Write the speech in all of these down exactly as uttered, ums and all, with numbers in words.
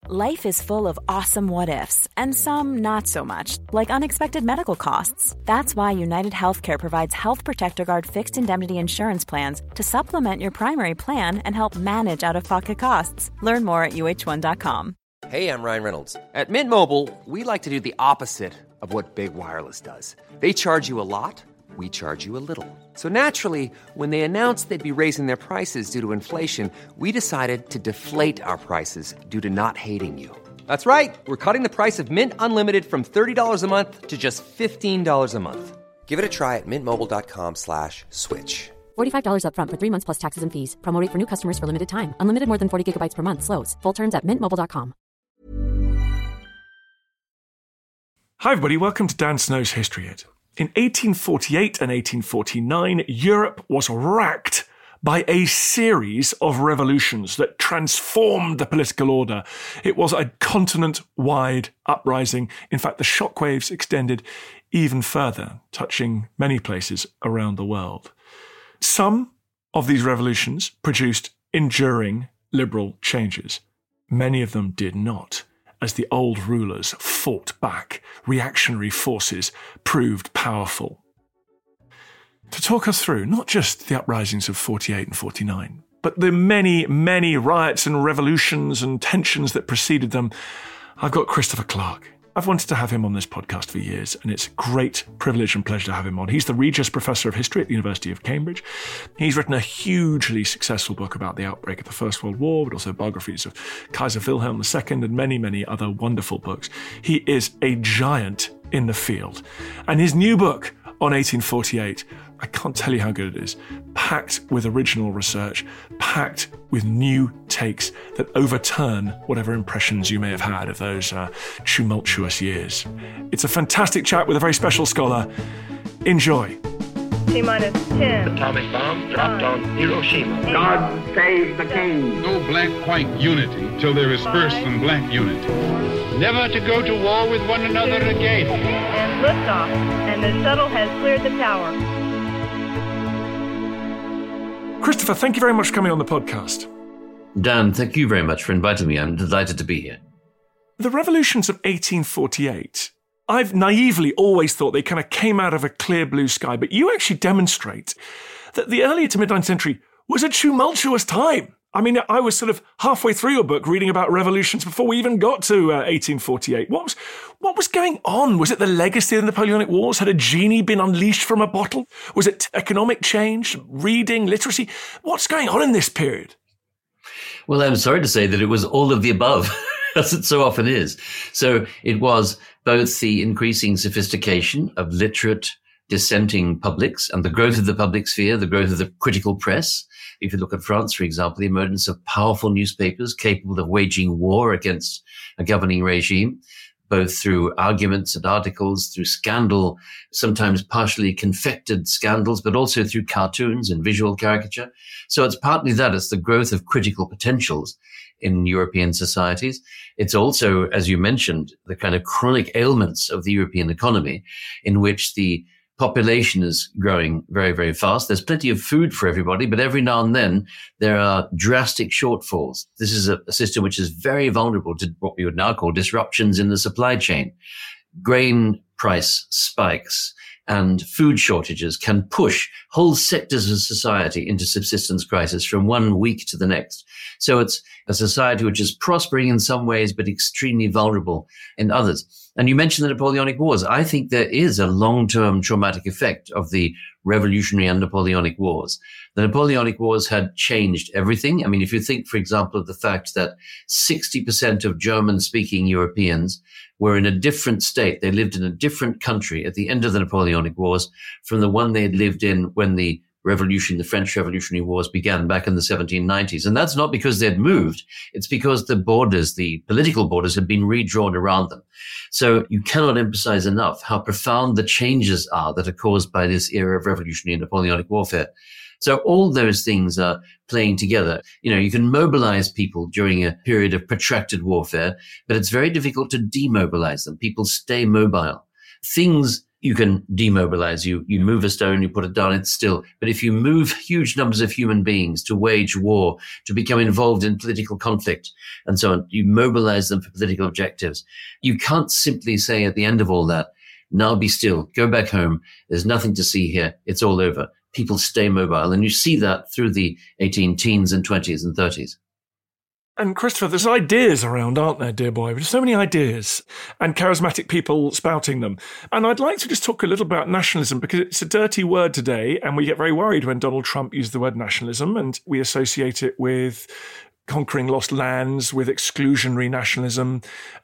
Life is full of awesome what-ifs, and some not so much, like unexpected medical costs. That's why United Healthcare provides Health Protector Guard fixed indemnity insurance plans to supplement your primary plan and help manage out-of-pocket costs. Learn more at U H one dot com. Hey, I'm Ryan Reynolds. At Mint Mobile, we like to do the opposite of what Big Wireless does. They charge you a lot, we charge you a little. So naturally, when they announced they'd be raising their prices due to inflation, we decided to deflate our prices due to not hating you. That's right. We're cutting the price of Mint Unlimited from thirty dollars a month to just fifteen dollars a month. Give it a try at mintmobile.com slash switch. forty-five dollars up front for three months plus taxes and fees. Promo rate for new customers for limited time. Unlimited more than forty gigabytes per month. Slows full terms at mint mobile dot com. Hi everybody, welcome to Dan Snow's History Hit. In eighteen forty-eight and eighteen forty-nine, Europe was racked by a series of revolutions that transformed the political order. It was a continent-wide uprising. In fact, the shockwaves extended even further, touching many places around the world. Some of these revolutions produced enduring liberal changes. Many of them did not. As the old rulers fought back, reactionary forces proved powerful. To talk us through not just the uprisings of forty-eight and forty-nine, but the many, many riots and revolutions and tensions that preceded them, I've got Christopher Clark. I've wanted to have him on this podcast for years, and it's a great privilege and pleasure to have him on. He's the Regius Professor of History at the University of Cambridge. He's written a hugely successful book about the outbreak of the First World War, but also biographies of Kaiser Wilhelm the Second and many, many other wonderful books. He is a giant in the field. And his new book on eighteen forty-eight, I can't tell you how good it is, packed with original research, packed with new takes that overturn whatever impressions you may have had of those uh, tumultuous years. It's a fantastic chat with a very special scholar. Enjoy. T-minus ten. Atomic bomb dropped on Hiroshima. God save the king. No black-white unity till there is first some black unity. Never to go to war with one another again. And liftoff, and the shuttle has cleared the tower. Christopher, thank you very much for coming on the podcast. Dan, thank you very much for inviting me. I'm delighted to be here. The revolutions of eighteen forty-eight, I've naively always thought they kind of came out of a clear blue sky, but you actually demonstrate that the early to mid-nineteenth century was a tumultuous time. I mean, I was sort of halfway through your book reading about revolutions before we even got to uh, eighteen forty-eight. What was, what was going on? Was it the legacy of the Napoleonic Wars? Had a genie been unleashed from a bottle? Was it economic change, reading, literacy? What's going on in this period? Well, I'm sorry to say that it was all of the above, as it so often is. So it was both the increasing sophistication of literate dissenting publics and the growth of the public sphere, the growth of the critical press. If you look at France, for example, the emergence of powerful newspapers capable of waging war against a governing regime, both through arguments and articles, through scandal, sometimes partially confected scandals, but also through cartoons and visual caricature. So it's partly that, it's the growth of critical potentials in European societies. It's also, as you mentioned, the kind of chronic ailments of the European economy, in which the population is growing very, very fast. There's plenty of food for everybody, but every now and then there are drastic shortfalls. This is a, a system which is very vulnerable to what we would now call disruptions in the supply chain. Grain price spikes and food shortages can push whole sectors of society into subsistence crisis from one week to the next. So it's a society which is prospering in some ways, but extremely vulnerable in others. And you mentioned the Napoleonic Wars. I think there is a long-term traumatic effect of the Revolutionary and Napoleonic Wars. The Napoleonic Wars had changed everything. I mean, if you think, for example, of the fact that sixty percent of German-speaking Europeans were in a different state. They lived in a different country at the end of the Napoleonic Wars from the one they had lived in when the revolution, the French Revolutionary Wars began back in the seventeen nineties. And that's not because they'd moved. It's because the borders, the political borders, had been redrawn around them. So you cannot emphasize enough how profound the changes are that are caused by this era of revolutionary and Napoleonic warfare. So all those things are playing together. You know, you can mobilize people during a period of protracted warfare, but it's very difficult to demobilize them. People stay mobile. Things You can demobilize. You, you move a stone, you put it down, it's still. But if you move huge numbers of human beings to wage war, to become involved in political conflict and so on, you mobilize them for political objectives. You can't simply say at the end of all that, now be still, go back home. There's nothing to see here. It's all over. People stay mobile. And you see that through the eighteen teens and twenties and thirties. And Christopher, there's ideas around, aren't there, dear boy? There's so many ideas and charismatic people spouting them. And I'd like to just talk a little about nationalism because it's a dirty word today. And we get very worried when Donald Trump uses the word nationalism and we associate it with conquering lost lands, with exclusionary nationalism,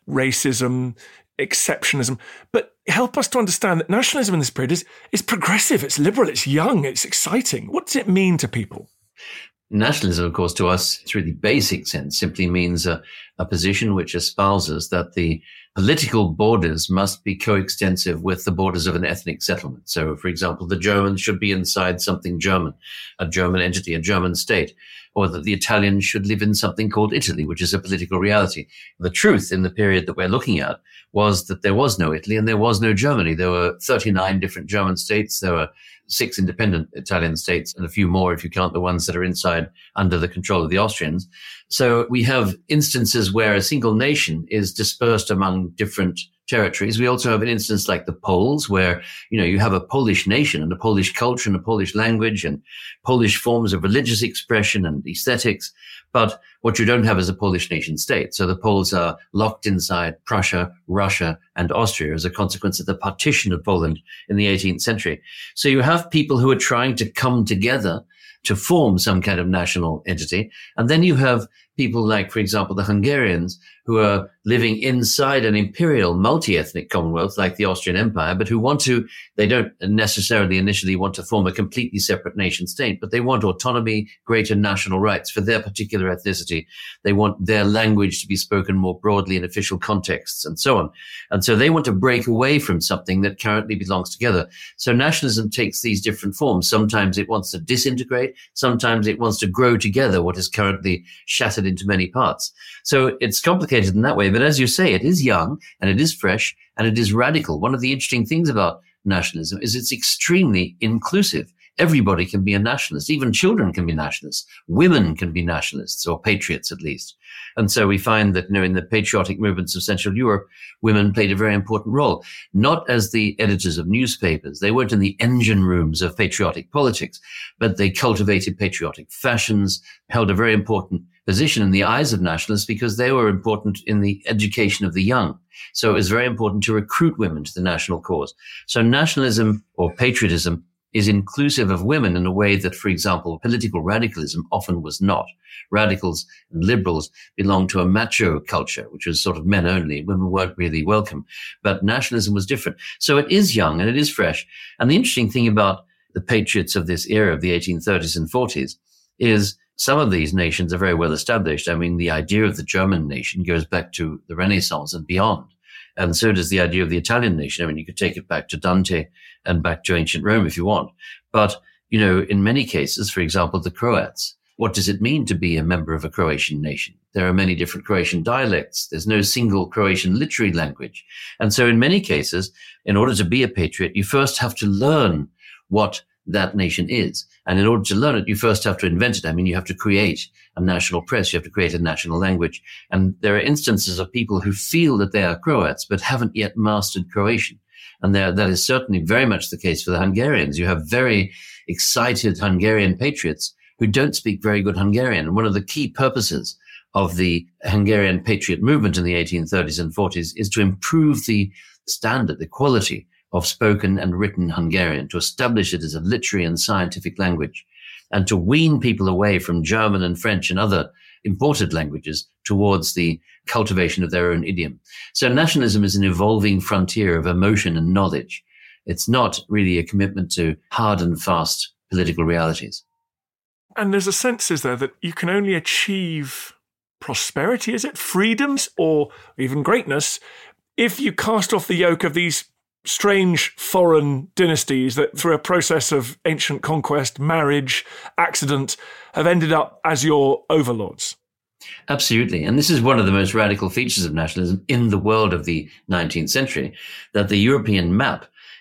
racism, exceptionism. But help us to understand that nationalism in this period is, is progressive, it's liberal, it's young, it's exciting. What does it mean to people? Nationalism, of course, to us, through the basic sense, simply means a, a position which espouses that the political borders must be coextensive with the borders of an ethnic settlement. So, for example, the Germans should be inside something German, a German entity, a German state, or that the Italians should live in something called Italy, which is a political reality. The truth in the period that we're looking at was that there was no Italy and there was no Germany. There were thirty-nine different German states. There were six independent Italian states and a few more if you count the ones that are inside under the control of the Austrians. So we have instances where a single nation is dispersed among different territories. We also have an instance like the Poles where, you know, you have a Polish nation and a Polish culture and a Polish language and Polish forms of religious expression and aesthetics. But what you don't have is a Polish nation state. So the Poles are locked inside Prussia, Russia, and Austria as a consequence of the partition of Poland in the eighteenth century. So you have people who are trying to come together to form some kind of national entity. And then you have people like, for example, the Hungarians who are living inside an imperial multi-ethnic commonwealth like the Austrian Empire, but who want to, they don't necessarily initially want to form a completely separate nation state, but they want autonomy, greater national rights for their particular ethnicity. They want their language to be spoken more broadly in official contexts and so on. And so they want to break away from something that currently belongs together. So nationalism takes these different forms. Sometimes it wants to disintegrate. Sometimes it wants to grow together what is currently shattered into many parts. So it's complicated in that way. But as you say, it is young and it is fresh and it is radical. One of the interesting things about nationalism is it's extremely inclusive. Everybody can be a nationalist. Even children can be nationalists. Women can be nationalists, or patriots at least. And so we find that, you know, in the patriotic movements of Central Europe, women played a very important role, not as the editors of newspapers. They weren't in the engine rooms of patriotic politics, but they cultivated patriotic fashions, held a very important position in the eyes of nationalists because they were important in the education of the young. So it was very important to recruit women to the national cause. So nationalism or patriotism is inclusive of women in a way that, for example, political radicalism often was not. Radicals and liberals belonged to a macho culture, which was sort of men only. Women weren't really welcome. But nationalism was different. So it is young and it is fresh. And the interesting thing about the patriots of this era of the eighteen thirties and forties is some of these nations are very well established. I mean, the idea of the German nation goes back to the Renaissance and beyond. And so does the idea of the Italian nation. I mean, you could take it back to Dante and back to ancient Rome if you want. But, you know, in many cases, for example, the Croats, what does it mean to be a member of a Croatian nation? There are many different Croatian dialects. There's no single Croatian literary language. And so in many cases, in order to be a patriot, you first have to learn what that nation is. And in order to learn it, you first have to invent it. I mean, you have to create a national press. You have to create a national language. And there are instances of people who feel that they are Croats, but haven't yet mastered Croatian. And there, that is certainly very much the case for the Hungarians. You have very excited Hungarian patriots who don't speak very good Hungarian. And one of the key purposes of the Hungarian patriot movement in the eighteen thirties and forties is to improve the standard, the quality of spoken and written Hungarian, to establish it as a literary and scientific language, and to wean people away from German and French and other imported languages towards the cultivation of their own idiom. So nationalism is an evolving frontier of emotion and knowledge. It's not really a commitment to hard and fast political realities. And there's a sense, is there, that you can only achieve prosperity, is it, freedoms, or even greatness, if you cast off the yoke of these strange foreign dynasties that through a process of ancient conquest, marriage, accident, have ended up as your overlords. Absolutely. And this is one of the most radical features of nationalism in the world of the nineteenth century, that the European map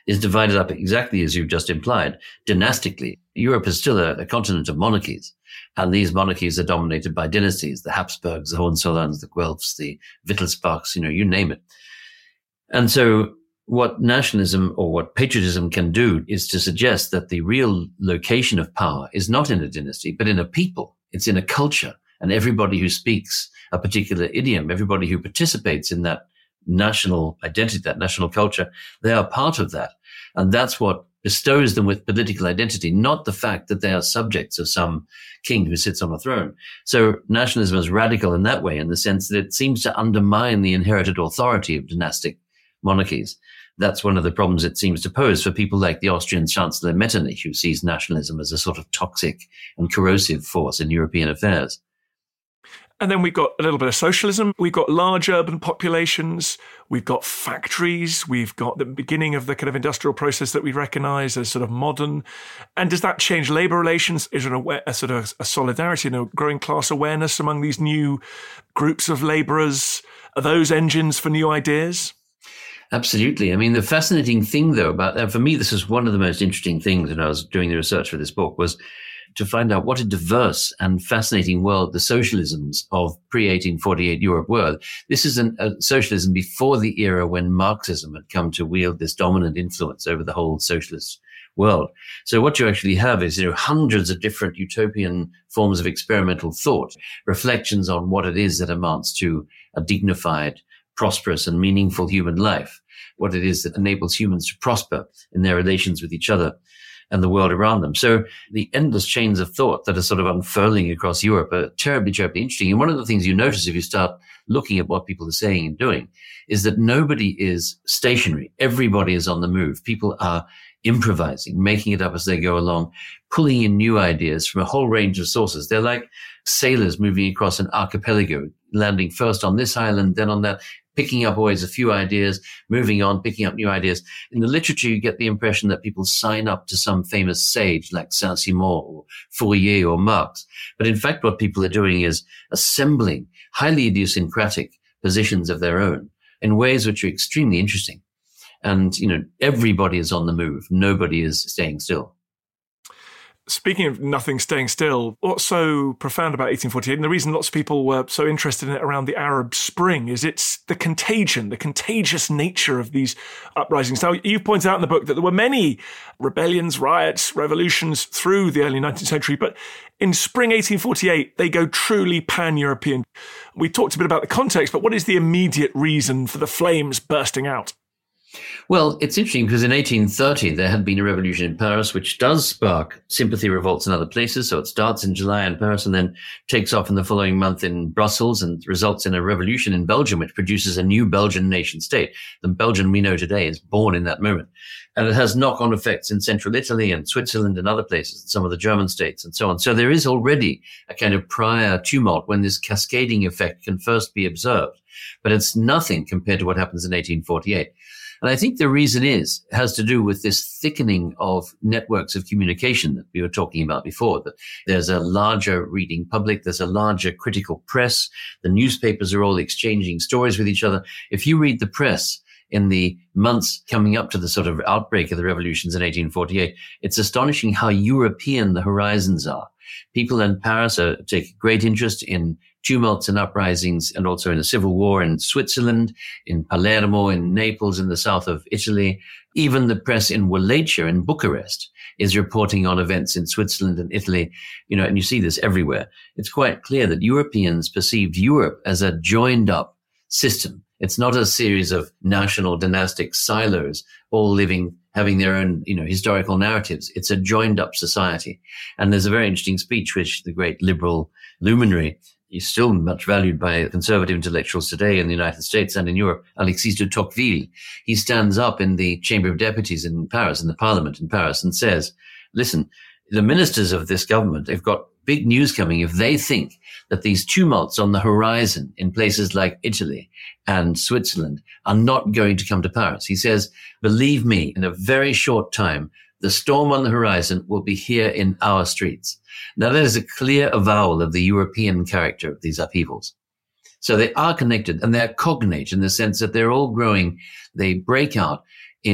is divided up exactly as you've just implied, dynastically. Europe is still a, a continent of monarchies, and these monarchies are dominated by dynasties, the Habsburgs, the Hohenzollerns, the Guelphs, the Wittelsbachs, you know, you name it. And so what nationalism or what patriotism can do is to suggest that the real location of power is not in a dynasty, but in a people. It's in a culture, and everybody who speaks a particular idiom, everybody who participates in that national identity, that national culture, they are part of that. And that's what bestows them with political identity, not the fact that they are subjects of some king who sits on a throne. So nationalism is radical in that way, in the sense that it seems to undermine the inherited authority of dynastic monarchies. That's one of the problems it seems to pose for people like the Austrian Chancellor Metternich, who sees nationalism as a sort of toxic and corrosive force in European affairs. And then we've got a little bit of socialism. We've got large urban populations. We've got factories. We've got the beginning of the kind of industrial process that we recognize as sort of modern. And does that change labor relations? Is there a, a sort of a solidarity and a growing class awareness among these new groups of laborers? Are those engines for new ideas? Absolutely. I mean, the fascinating thing, though, about that, for me, this is one of the most interesting things when I was doing the research for this book, was to find out what a diverse and fascinating world the socialisms of pre eighteen forty-eight Europe were. This is an, a socialism before the era when Marxism had come to wield this dominant influence over the whole socialist world. So what you actually have is, you know, hundreds of different utopian forms of experimental thought, reflections on what it is that amounts to a dignified, prosperous and meaningful human life, what it is that enables humans to prosper in their relations with each other and the world around them. So the endless chains of thought that are sort of unfurling across Europe are terribly, terribly interesting. And one of the things you notice if you start looking at what people are saying and doing is that nobody is stationary. Everybody is on the move. People are improvising, making it up as they go along, pulling in new ideas from a whole range of sources. They're like sailors moving across an archipelago, landing first on this island, then on that, picking up always a few ideas, moving on, picking up new ideas. In the literature, you get the impression that people sign up to some famous sage like Saint-Simon or Fourier or Marx. But in fact, what people are doing is assembling highly idiosyncratic positions of their own in ways which are extremely interesting. And, you know, everybody is on the move. Nobody is staying still. Speaking of nothing staying still, what's so profound about eighteen forty-eight, and the reason lots of people were so interested in it around the Arab Spring, is it's the contagion, the contagious nature of these uprisings. Now, you've pointed out in the book that there were many rebellions, riots, revolutions through the early nineteenth century, but in spring eighteen forty-eight, they go truly pan-European. We talked a bit about the context, but what is the immediate reason for the flames bursting out? Well, it's interesting because in eighteen thirty, there had been a revolution in Paris, which does spark sympathy revolts in other places. So it starts in July in Paris and then takes off in the following month in Brussels and results in a revolution in Belgium, which produces a new Belgian nation state. The Belgium we know today is born in that moment. And it has knock-on effects in central Italy and Switzerland and other places, some of the German states and so on. So there is already a kind of prior tumult when this cascading effect can first be observed. But it's nothing compared to what happens in eighteen forty-eight. And I think the reason is, has to do with this thickening of networks of communication that we were talking about before, that there's a larger reading public, there's a larger critical press, the newspapers are all exchanging stories with each other. If you read the press in the months coming up to the sort of outbreak of the revolutions in eighteen forty-eight, it's astonishing how European the horizons are. People in Paris are, take great interest in tumults and uprisings, and also in a civil war in Switzerland, in Palermo, in Naples, in the south of Italy. Even the press in Wallachia, in Bucharest, is reporting on events in Switzerland and Italy, you know, and you see this everywhere. It's quite clear that Europeans perceived Europe as a joined up system. It's not a series of national dynastic silos, all living, having their own, you know, historical narratives. It's a joined up society. And there's a very interesting speech which the great liberal luminary, he's still much valued by conservative intellectuals today in the United States and in Europe, Alexis de Tocqueville. He stands up in the Chamber of Deputies in Paris, in the Parliament in Paris, and says, listen, the ministers of this government, they've got big news coming if they think that these tumults on the horizon in places like Italy and Switzerland are not going to come to Paris. He says, believe me, in a very short time, the storm on the horizon will be here in our streets. Now, that is a clear avowal of the European character of these upheavals. So they are connected and they're cognate in the sense that they're all growing. They break out in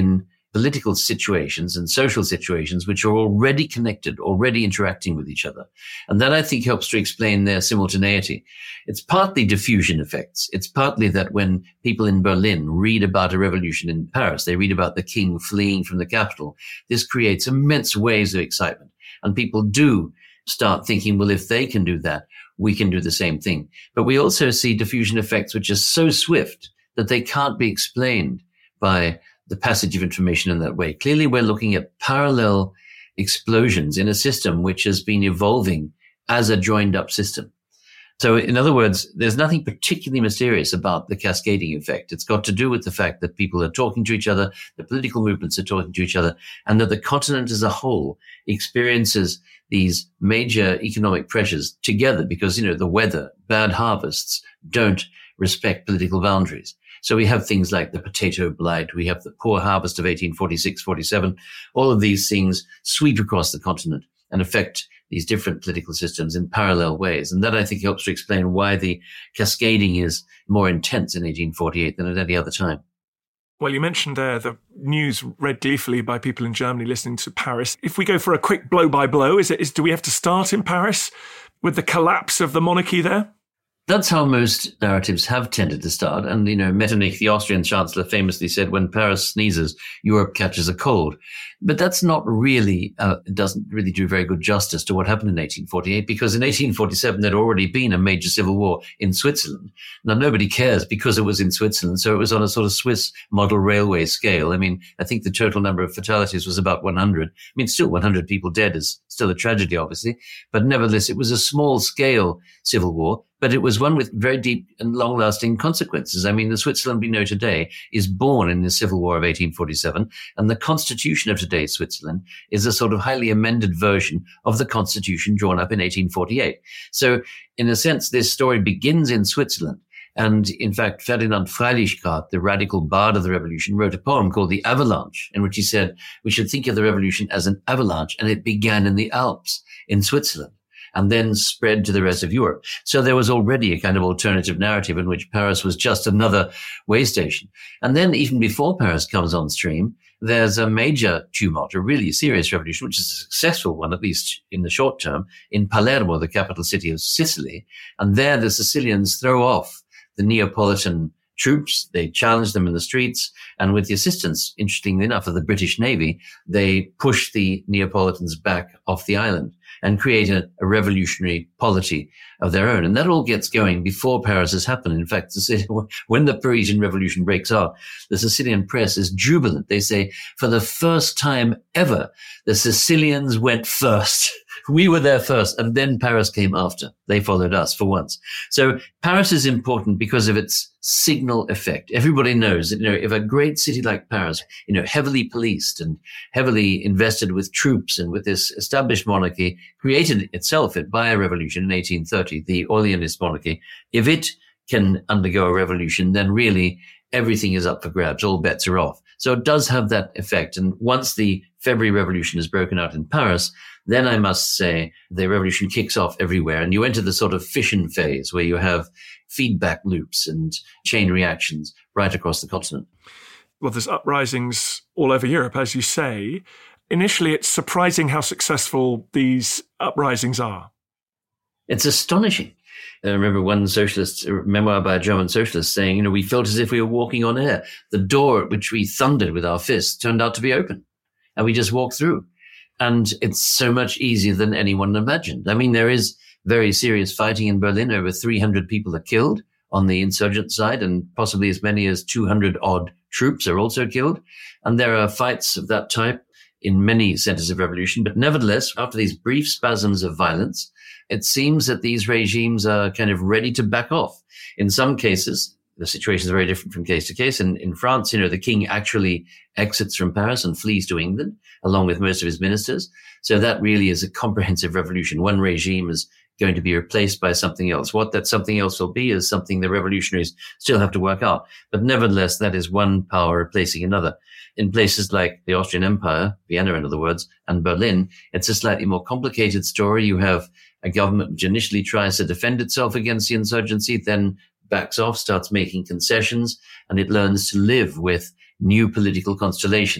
political situations and social situations which are already connected, already interacting with each other. And that, I think, helps to explain their simultaneity. It's partly diffusion effects. It's partly that when people in Berlin read about a revolution in Paris, they read about the king fleeing from the capital. This creates immense waves of excitement. And people do start thinking, well, if they can do that, we can do the same thing. But we also see diffusion effects which are so swift that they can't be explained by the passage of information in that way. Clearly, we're looking at parallel explosions in a system which has been evolving as a joined up system. So in other words, there's nothing particularly mysterious about the cascading effect. It's got to do with the fact that people are talking to each other, the political movements are talking to each other, and that the continent as a whole experiences these major economic pressures together because, you know, the weather, bad harvests don't respect political boundaries. So we have things like the potato blight, we have the poor harvest of eighteen forty-six forty-seven. All of these things sweep across the continent and affect these different political systems in parallel ways. And that, I think, helps to explain why the cascading is more intense in eighteen forty-eight than at any other time. Well, you mentioned there the news read gleefully by people in Germany listening to Paris. If we go for a quick blow-by-blow, is it, is, do we have to start in Paris with the collapse of the monarchy there? That's how most narratives have tended to start. And, you know, Metternich, the Austrian chancellor, famously said, when Paris sneezes, Europe catches a cold. But that's not really, uh, it doesn't really do very good justice to what happened in eighteen forty-eight, because in eighteen forty-seven, there'd already been a major civil war in Switzerland. Now, nobody cares because it was in Switzerland. So it was on a sort of Swiss model railway scale. I mean, I think the total number of fatalities was about one hundred. I mean, still one hundred people dead is still a tragedy, obviously. But nevertheless, it was a small scale civil war. But it was one with very deep and long-lasting consequences. I mean, the Switzerland we know today is born in the Civil War of eighteen forty-seven, and the constitution of today's Switzerland is a sort of highly amended version of the constitution drawn up in eighteen forty-eight. So, in a sense, this story begins in Switzerland. And in fact, Ferdinand Freilichgrad, the radical bard of the revolution, wrote a poem called The Avalanche, in which he said, we should think of the revolution as an avalanche, and it began in the Alps, in Switzerland, and then spread to the rest of Europe. So there was already a kind of alternative narrative in which Paris was just another way station. And then even before Paris comes on stream, there's a major tumult, a really serious revolution, which is a successful one, at least in the short term, in Palermo, the capital city of Sicily. And there the Sicilians throw off the Neapolitan troops. They challenge them in the streets. And with the assistance, interestingly enough, of the British Navy, they push the Neapolitans back off the island and create a, a revolutionary polity of their own. And that all gets going before Paris has happened. In fact, when the Parisian Revolution breaks out, the Sicilian press is jubilant. They say, for the first time ever, the Sicilians went first. We were there first, and then Paris came after. They followed us for once. So Paris is important because of its signal effect. Everybody knows that, you know, if a great city like Paris, you know, heavily policed and heavily invested with troops and with this established monarchy, created itself by a revolution in eighteen thirty, the Orleanist monarchy, if it can undergo a revolution, then really everything is up for grabs. All bets are off. So it does have that effect. And once the February Revolution has broken out in Paris, then I must say the revolution kicks off everywhere. And you enter the sort of fission phase where you have feedback loops and chain reactions right across the continent. Well, there's uprisings all over Europe, as you say. Initially, it's surprising how successful these uprisings are. It's astonishing. I remember one socialist, a memoir by a German socialist, saying, you know, we felt as if we were walking on air. The door at which we thundered with our fists turned out to be open, and we just walked through. And it's so much easier than anyone imagined. I mean, there is very serious fighting in Berlin. Over three hundred people are killed on the insurgent side, and possibly as many as two hundred odd troops are also killed. And there are fights of that type in many centers of revolution. But nevertheless, after these brief spasms of violence, it seems that these regimes are kind of ready to back off. In some cases, the situation is very different from case to case. And in France, you know, the king actually exits from Paris and flees to England, along with most of his ministers. So that really is a comprehensive revolution. One regime is going to be replaced by something else. What that something else will be is something the revolutionaries still have to work out. But nevertheless, that is one power replacing another. In places like the Austrian Empire, Vienna in other words, and Berlin, it's a slightly more complicated story. You have a government which initially tries to defend itself against the insurgency, then backs off, starts making concessions, and it learns to live with new political constellations.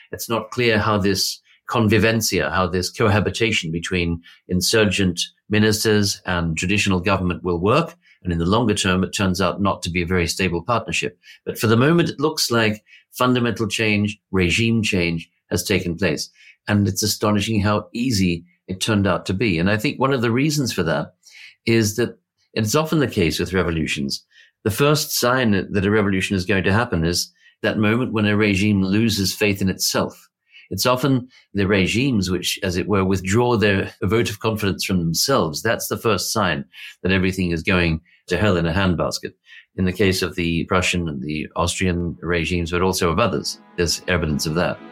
It's not clear how this convivencia, how this cohabitation between insurgent ministers and traditional government will work. And in the longer term, it turns out not to be a very stable partnership. But for the moment, it looks like fundamental change, regime change has taken place. And it's astonishing how easy it turned out to be. And I think one of the reasons for that is that it's often the case with revolutions. The first sign that a revolution is going to happen is that moment when a regime loses faith in itself. It's often the regimes which, as it were, withdraw their vote of confidence from themselves. That's the first sign that everything is going to hell in a handbasket. In the case of the Prussian and the Austrian regimes, but also of others, there's evidence of that.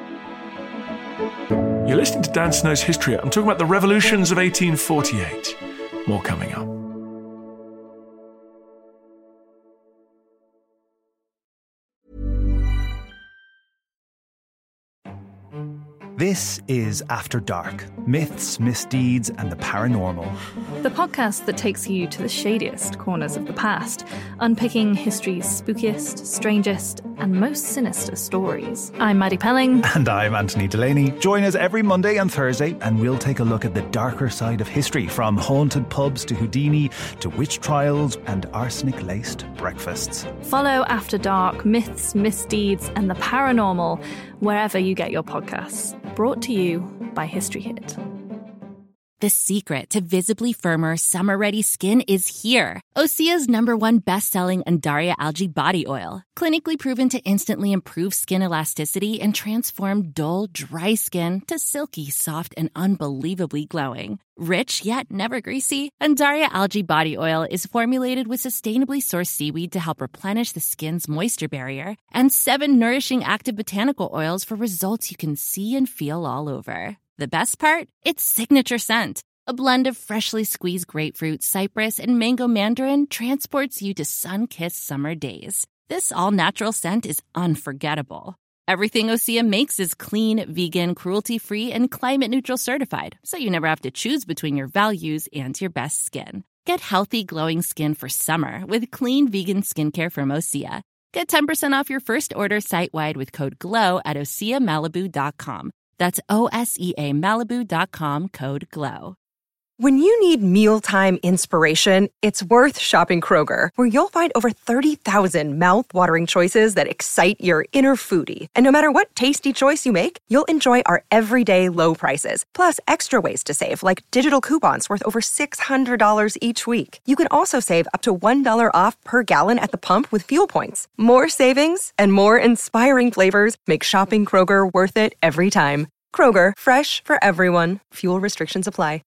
You're listening to Dan Snow's History. I'm talking about the revolutions of eighteen forty-eight. More coming up. This is After Dark, myths, misdeeds, and the paranormal. The podcast that takes you to the shadiest corners of the past, unpicking history's spookiest, strangest, and most sinister stories. I'm Maddie Pelling. And I'm Anthony Delaney. Join us every Monday and Thursday, and we'll take a look at the darker side of history, from haunted pubs to Houdini, to witch trials and arsenic-laced breakfasts. Follow After Dark, myths, misdeeds, and the paranormal wherever you get your podcasts. Brought to you by History Hit. The secret to visibly firmer, summer-ready skin is here. Osea's number one best-selling Undaria Algae Body Oil. Clinically proven to instantly improve skin elasticity and transform dull, dry skin to silky, soft, and unbelievably glowing. Rich yet never greasy, Undaria Algae Body Oil is formulated with sustainably sourced seaweed to help replenish the skin's moisture barrier, and seven nourishing active botanical oils for results you can see and feel all over. The best part? Its signature scent. A blend of freshly squeezed grapefruit, cypress, and mango mandarin transports you to sun-kissed summer days. This all-natural scent is unforgettable. Everything Osea makes is clean, vegan, cruelty-free, and climate-neutral certified, so you never have to choose between your values and your best skin. Get healthy, glowing skin for summer with clean, vegan skincare from Osea. Get ten percent off your first order site-wide with code GLOW at osea malibu dot com. That's O S E A Malibu dot com, code GLOW. When you need mealtime inspiration, it's worth shopping Kroger, where you'll find over thirty thousand mouth-watering choices that excite your inner foodie. And no matter what tasty choice you make, you'll enjoy our everyday low prices, plus extra ways to save, like digital coupons worth over six hundred dollars each week. You can also save up to one dollar off per gallon at the pump with fuel points. More savings and more inspiring flavors make shopping Kroger worth it every time. Kroger, fresh for everyone. Fuel restrictions apply.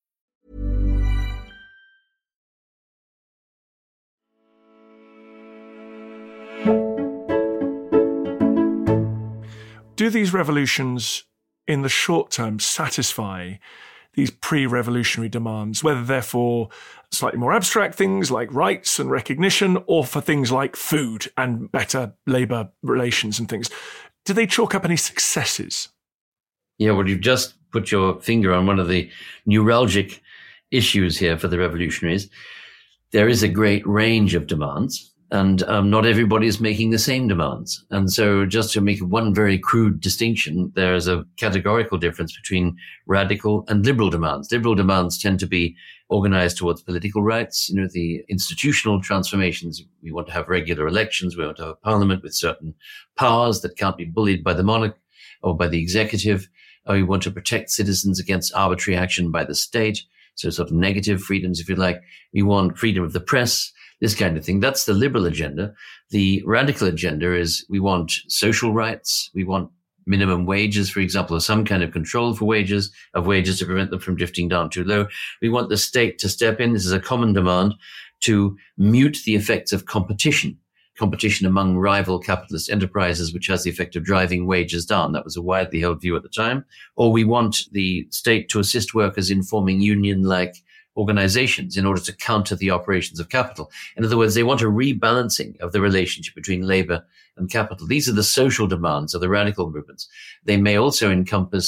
Do these revolutions in the short term satisfy these pre-revolutionary demands, whether they're for slightly more abstract things like rights and recognition, or for things like food and better labour relations and things? Do they chalk up any successes? Yeah, well, you've just put your finger on one of the neuralgic issues here for the revolutionaries. There is a great range of demands, and um, not everybody is making the same demands. And so just to make one very crude distinction, there is a categorical difference between radical and liberal demands. Liberal demands tend to be organized towards political rights, you know, the institutional transformations. We want to have regular elections. We want to have a parliament with certain powers that can't be bullied by the monarch or by the executive. Or we want to protect citizens against arbitrary action by the state. So sort of negative freedoms, if you like. We want freedom of the press, this kind of thing. That's the liberal agenda. The radical agenda is we want social rights. We want minimum wages, for example, or some kind of control for wages, of wages to prevent them from drifting down too low. We want the state to step in. This is a common demand to mute the effects of competition. Competition among rival capitalist enterprises, which has the effect of driving wages down. That was a widely held view at the time. Or we want the state to assist workers in forming union-like organizations in order to counter the operations of capital. In other words, they want a rebalancing of the relationship between labor and capital. These are the social demands of the radical movements. They may also encompass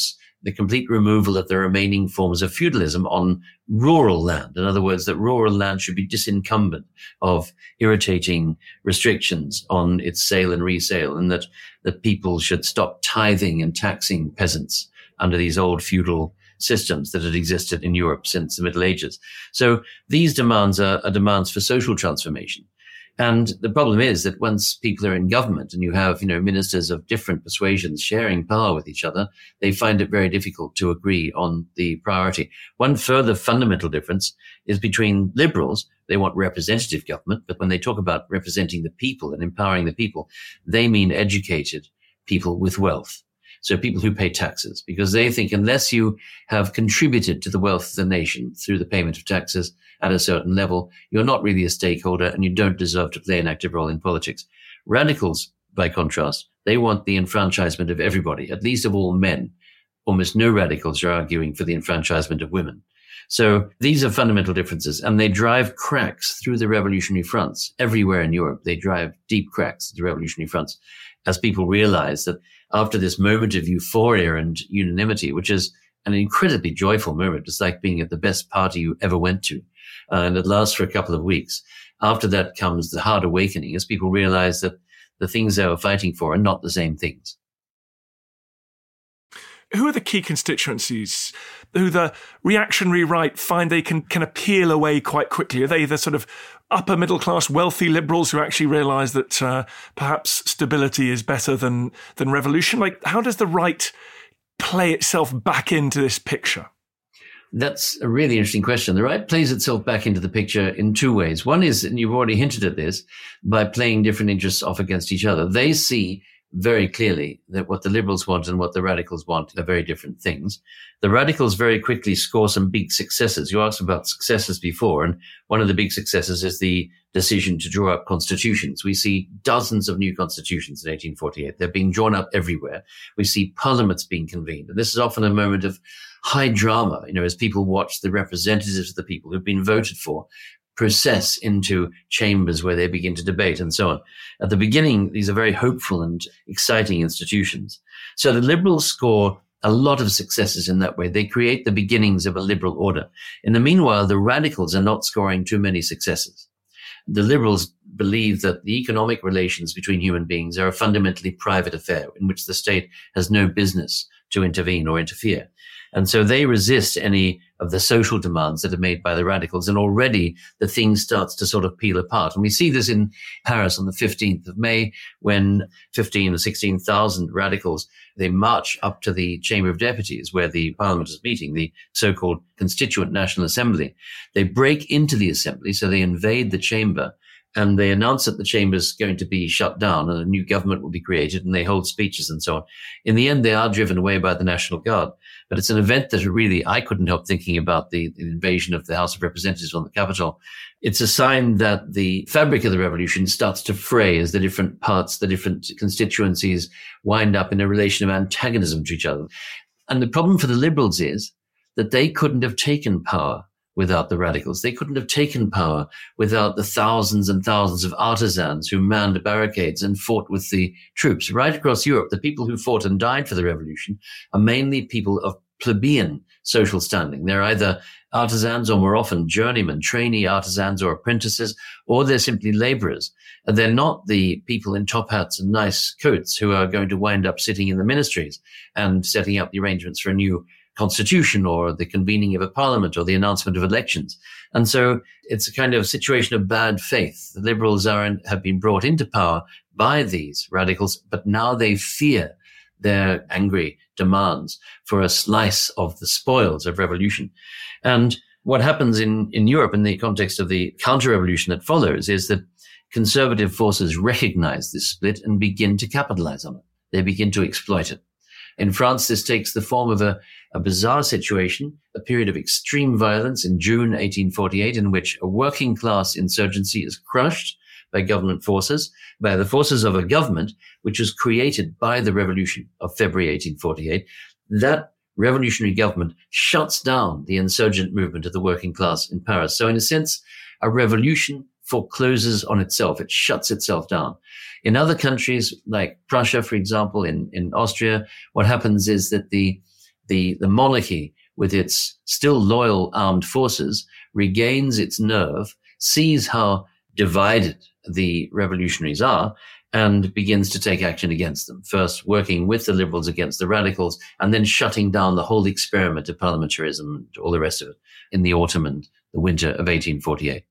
the complete removal of the remaining forms of feudalism on rural land. In other words, that rural land should be disincumbent of irritating restrictions on its sale and resale, and that, that people should stop tithing and taxing peasants under these old feudal systems that had existed in Europe since the Middle Ages. So these demands are, are demands for social transformation. And the problem is that once people are in government and you have, you know, ministers of different persuasions sharing power with each other, they find it very difficult to agree on the priority. One further fundamental difference is between liberals. They want representative government, but when they talk about representing the people and empowering the people, they mean educated people with wealth. So people who pay taxes, because they think unless you have contributed to the wealth of the nation through the payment of taxes at a certain level, you're not really a stakeholder and you don't deserve to play an active role in politics. Radicals, by contrast, they want the enfranchisement of everybody, at least of all men. Almost no radicals are arguing for the enfranchisement of women. So these are fundamental differences, and they drive cracks through the revolutionary fronts. Everywhere in Europe, they drive deep cracks through the revolutionary fronts as people realize that after this moment of euphoria and unanimity, which is an incredibly joyful moment, it's like being at the best party you ever went to, uh, and it lasts for a couple of weeks. After that comes the hard awakening as people realize that the things they were fighting for are not the same things. Who are the key constituencies who the reactionary right find they can, can appeal away quite quickly? Are they the sort of upper middle class wealthy liberals who actually realise that uh, perhaps stability is better than, than revolution? Like, how does the right play itself back into this picture? That's a really interesting question. The right plays itself back into the picture in two ways. One is, and you've already hinted at this, by playing different interests off against each other. They see very clearly that what the liberals want and what the radicals want are very different things. The radicals very quickly score some big successes. You asked about successes before, and one of the big successes is the decision to draw up constitutions. We see dozens of new constitutions in eighteen forty-eight. They're being drawn up everywhere. We see parliaments being convened. And this is often a moment of high drama, you know, as people watch the representatives of the people who've been voted for process into chambers where they begin to debate and so on. At the beginning, these are very hopeful and exciting institutions. So the liberals score a lot of successes in that way. They create the beginnings of a liberal order. In the meanwhile, the radicals are not scoring too many successes. The liberals believe that the economic relations between human beings are a fundamentally private affair in which the state has no business to intervene or interfere. And so they resist any of the social demands that are made by the radicals. And already the thing starts to sort of peel apart. And we see this in Paris on the fifteenth of May, when fifteen or sixteen thousand radicals, they march up to the Chamber of Deputies where the parliament is meeting, the so-called Constituent National Assembly. They break into the assembly, so they invade the chamber. And they announce that the chamber is going to be shut down and a new government will be created, and they hold speeches and so on. In the end, they are driven away by the National Guard. But it's an event that really, I couldn't help thinking about the, the invasion of the House of Representatives on the Capitol. It's a sign that the fabric of the revolution starts to fray as the different parts, the different constituencies wind up in a relation of antagonism to each other. And the problem for the liberals is that they couldn't have taken power without the radicals. They couldn't have taken power without the thousands and thousands of artisans who manned barricades and fought with the troops. Right across Europe, the people who fought and died for the revolution are mainly people of plebeian social standing. They're either artisans or more often journeymen, trainee artisans or apprentices, or they're simply laborers. And they're not the people in top hats and nice coats who are going to wind up sitting in the ministries and setting up the arrangements for a new constitution or the convening of a parliament or the announcement of elections. And so it's a kind of situation of bad faith. The liberals are in, have been brought into power by these radicals, but now they fear their angry demands for a slice of the spoils of revolution. And what happens in, in Europe in the context of the counter-revolution that follows is that conservative forces recognize this split and begin to capitalize on it. They begin to exploit it. In France, this takes the form of a, a bizarre situation, a period of extreme violence in June eighteen forty-eight, in which a working class insurgency is crushed by government forces, by the forces of a government which was created by the revolution of February eighteen forty-eight. That revolutionary government shuts down the insurgent movement of the working class in Paris. So in a sense, a revolution forecloses on itself. It shuts itself down. In other countries, like Prussia, for example, in, in Austria, what happens is that the, the, the monarchy, with its still loyal armed forces, regains its nerve, sees how divided the revolutionaries are, and begins to take action against them, first working with the liberals against the radicals, and then shutting down the whole experiment of parliamentarism and all the rest of it in the autumn and the winter of eighteen forty-eight.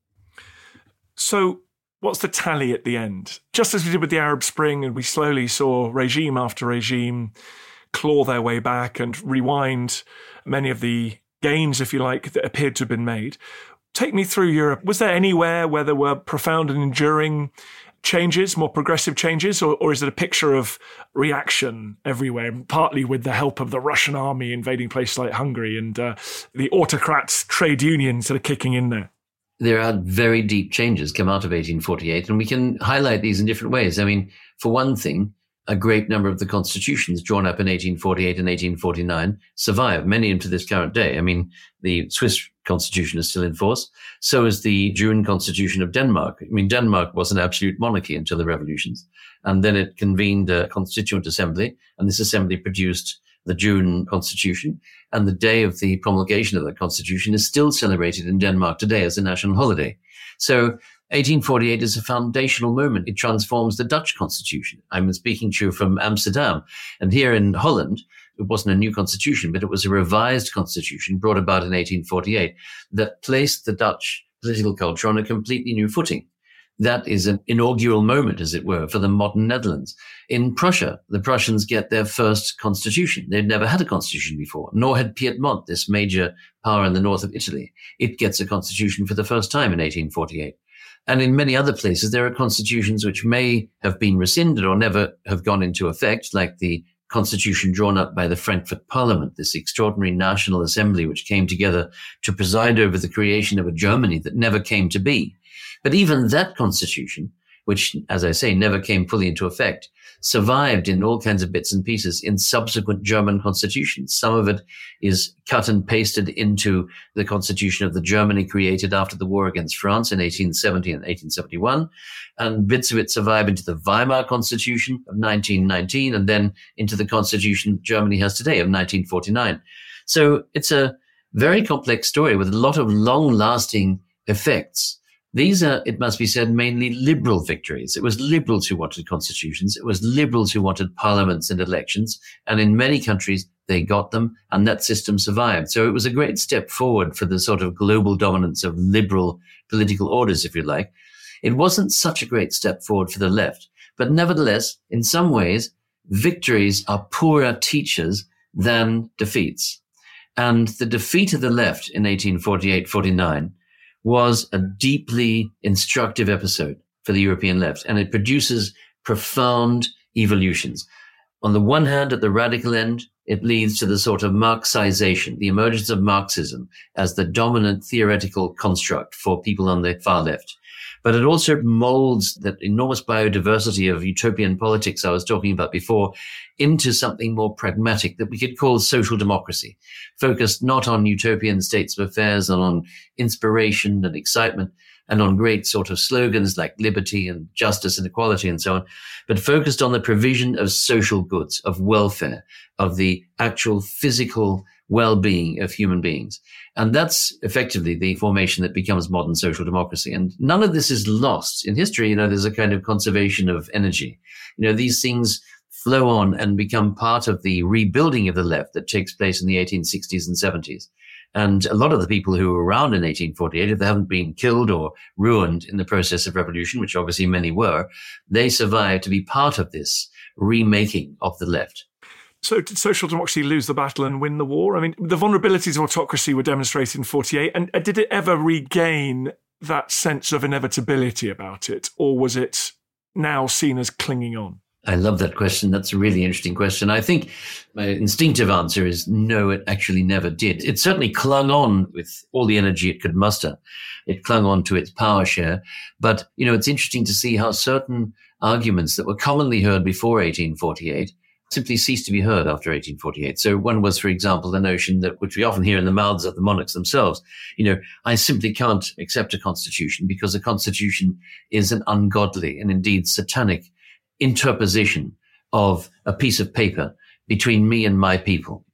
So what's the tally at the end? Just as we did with the Arab Spring, and we slowly saw regime after regime claw their way back and rewind many of the gains, if you like, that appeared to have been made. Take me through Europe. Was there anywhere where there were profound and enduring changes, more progressive changes, or, or is it a picture of reaction everywhere, partly with the help of the Russian army invading places like Hungary and uh, the autocrats' trade unions that are kicking in there? There are very deep changes come out of eighteen forty-eight, and we can highlight these in different ways. I mean, for one thing, a great number of the constitutions drawn up in eighteen forty-eight and eighteen forty-nine survive, many into this current day. I mean, the Swiss constitution is still in force. So is the June constitution of Denmark. I mean, Denmark was an absolute monarchy until the revolutions. And then it convened a constituent assembly, and this assembly produced the June constitution. And the day of the promulgation of the constitution is still celebrated in Denmark today as a national holiday. So eighteen forty-eight is a foundational moment. It transforms the Dutch constitution. I'm speaking to you from Amsterdam. And here in Holland, it wasn't a new constitution, but it was a revised constitution brought about in eighteen forty-eight that placed the Dutch political culture on a completely new footing. That is an inaugural moment, as it were, for the modern Netherlands. In Prussia, the Prussians get their first constitution. They'd never had a constitution before, nor had Piedmont, this major power in the north of Italy. It gets a constitution for the first time in eighteen forty-eight. And in many other places, there are constitutions which may have been rescinded or never have gone into effect, like the constitution drawn up by the Frankfurt Parliament, this extraordinary national assembly which came together to preside over the creation of a Germany that never came to be. But even that constitution, which, as I say, never came fully into effect, survived in all kinds of bits and pieces in subsequent German constitutions. Some of it is cut and pasted into the constitution of the Germany created after the war against France in eighteen seventy and eighteen seventy-one. And bits of it survive into the Weimar Constitution of nineteen nineteen and then into the constitution Germany has today of nineteen forty-nine. So it's a very complex story with a lot of long-lasting effects. These are, it must be said, mainly liberal victories. It was liberals who wanted constitutions. It was liberals who wanted parliaments and elections. And in many countries, they got them, and that system survived. So it was a great step forward for the sort of global dominance of liberal political orders, if you like. It wasn't such a great step forward for the left. But nevertheless, in some ways, victories are poorer teachers than defeats. And the defeat of the left in eighteen forty-eight forty-nine was a deeply instructive episode for the European left, and it produces profound evolutions. On the one hand, at the radical end, it leads to the sort of Marxization, the emergence of Marxism as the dominant theoretical construct for people on the far left. But it also molds that enormous biodiversity of utopian politics I was talking about before into something more pragmatic that we could call social democracy, focused not on utopian states of affairs and on inspiration and excitement and on great sort of slogans like liberty and justice and equality and so on, but focused on the provision of social goods, of welfare, of the actual physical well-being of human beings. And that's effectively the formation that becomes modern social democracy. And none of this is lost. In history, you know, there's a kind of conservation of energy. You know, these things flow on and become part of the rebuilding of the left that takes place in the eighteen sixties and seventies. And a lot of the people who were around in eighteen forty-eight, if they haven't been killed or ruined in the process of revolution, which obviously many were, they survived to be part of this remaking of the left. So did social democracy lose the battle and win the war? I mean, the vulnerabilities of autocracy were demonstrated in forty-eight. And did it ever regain that sense of inevitability about it? Or was it now seen as clinging on? I love that question. That's a really interesting question. I think my instinctive answer is no, it actually never did. It certainly clung on with all the energy it could muster. It clung on to its power share. But, you know, it's interesting to see how certain arguments that were commonly heard before eighteen forty-eight simply ceased to be heard after eighteen forty-eight. So one was, for example, the notion that, which we often hear in the mouths of the monarchs themselves, you know, I simply can't accept a constitution because a constitution is an ungodly and indeed satanic interposition of a piece of paper between me and my people.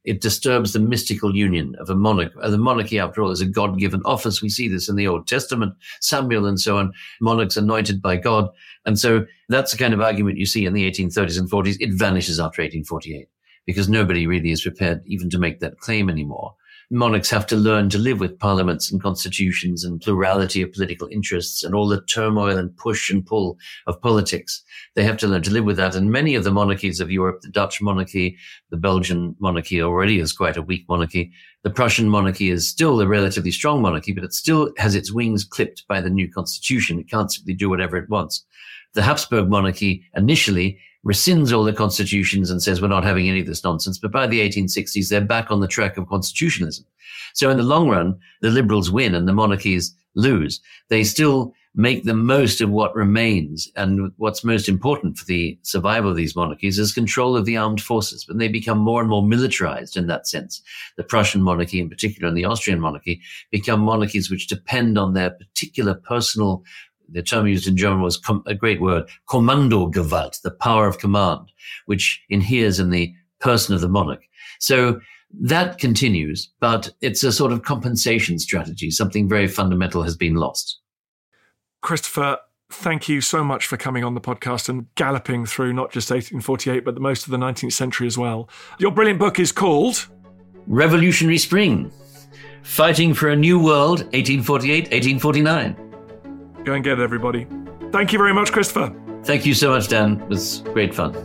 It disturbs the mystical union of a monarch. The monarchy, after all, is a God-given office. We see this in the Old Testament, Samuel and so on, monarchs anointed by God. And so that's the kind of argument you see in the eighteen thirties and forties. It vanishes after eighteen forty-eight because nobody really is prepared even to make that claim anymore. Monarchs have to learn to live with parliaments and constitutions and plurality of political interests and all the turmoil and push and pull of politics. They have to learn to live with that. And many of the monarchies of Europe, the Dutch monarchy, the Belgian monarchy already is quite a weak monarchy. The Prussian monarchy is still a relatively strong monarchy, but it still has its wings clipped by the new constitution. It can't simply do whatever it wants. The Habsburg monarchy initially rescinds all the constitutions and says we're not having any of this nonsense. But by the eighteen sixties, they're back on the track of constitutionalism. So in the long run, the liberals win and the monarchies lose. They still make the most of what remains. And what's most important for the survival of these monarchies is control of the armed forces. But they become more and more militarized in that sense. The Prussian monarchy in particular and the Austrian monarchy become monarchies which depend on their particular personal, the term used in German was com- a great word, Kommandogewalt, the power of command, which inheres in the person of the monarch. So that continues, but it's a sort of compensation strategy. Something very fundamental has been lost. Christopher, thank you so much for coming on the podcast and galloping through not just eighteen forty-eight, but the most of the nineteenth century as well. Your brilliant book is called Revolutionary Spring, Fighting for a New World, eighteen forty-eight to eighteen forty-nine. Go and get it, everybody. Thank you very much, Christopher. Thank you so much, Dan. It was great fun.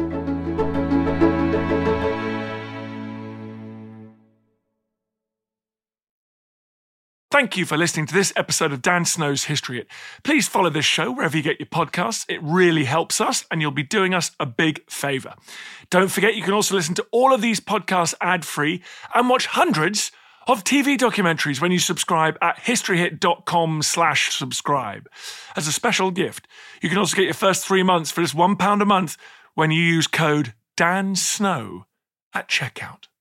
Thank you for listening to this episode of Dan Snow's History It. Please follow this show wherever you get your podcasts. It really helps us, and you'll be doing us a big favour. Don't forget, you can also listen to all of these podcasts ad-free and watch hundreds of T V documentaries when you subscribe at historyhit.com slash subscribe. As a special gift, you can also get your first three months for just one pound a month when you use code DANSNOW at checkout.